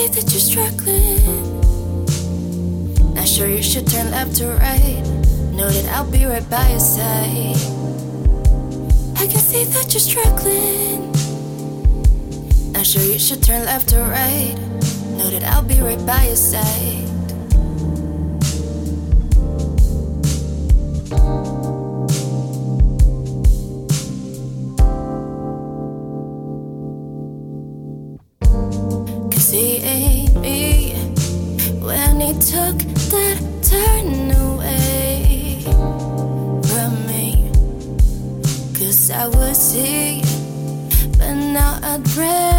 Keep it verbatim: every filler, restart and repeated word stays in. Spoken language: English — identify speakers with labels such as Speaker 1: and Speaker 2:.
Speaker 1: see that you're struggling. Not sure you should turn left or right. Know that I'll be right by your side. I can see that you're struggling. Not sure you should turn left or right. Know that I'll be right by your side. Cause he ain't me when he took that turn away from me. Cause I was here, but now I'd rather